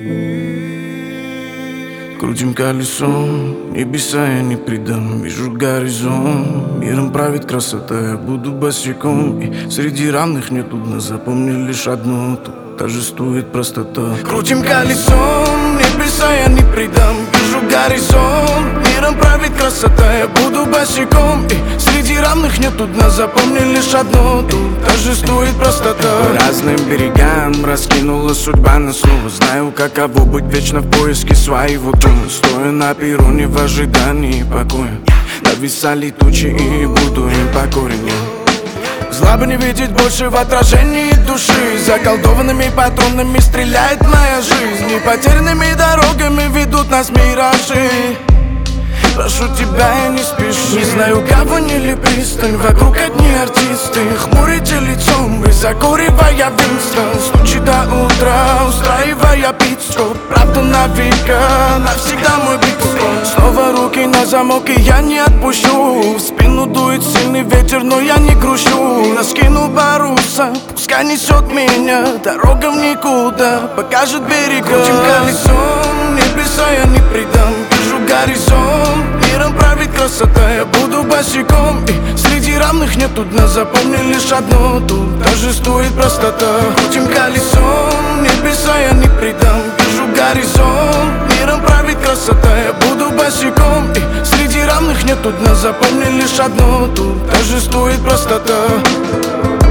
Крутим колесом, небеса я не предам. Вижу горизонт, миром правит красота. Я буду босиком, и среди равных нету дна. Запомни лишь одно, тут торжествует простота. Крутим колесом, небеса я не предам. Вижу горизонт, миром правит красота. Я буду босиком, и среди равных нету дна. Запомни лишь одно, тут торжествует простота. По разным берегам раскинула судьба нас снова. Знаю, каково быть вечно в поиске своего дома. Стоя на перроне в ожидании покоя, нависали тучи и буду им покорен. Зла бы не видеть больше в отражении души. Заколдованными патронами стреляет моя жизнь, и потерянными дорогами ведут нас миражи. Прошу тебя, я не спешу. Не знаю, гавань или пристань, вокруг одни артисты. Хмурите лицом, вы закуривая Винстон. Стучи до утра, устраивая пит-стоп. Правда на века, навсегда мой биг-стоп. Снова руки на замок, и я не отпущу. В спину дует сильный ветер, но я не грущу. Раскину паруса, пускай несет меня. Дорога в никуда, покажет берега. Крутим колесом, небеса я не предам. Вижу горизонт, миром правит красота. Я буду босиком, и среди равных нету дна. Запомни лишь одно, тут торжествует простота. Крутим колесом, небеса я не предам. Вижу горизонт, миром правит красота. Я буду босиком, и среди равных нету дна. Запомни лишь одно, тут торжествует простота.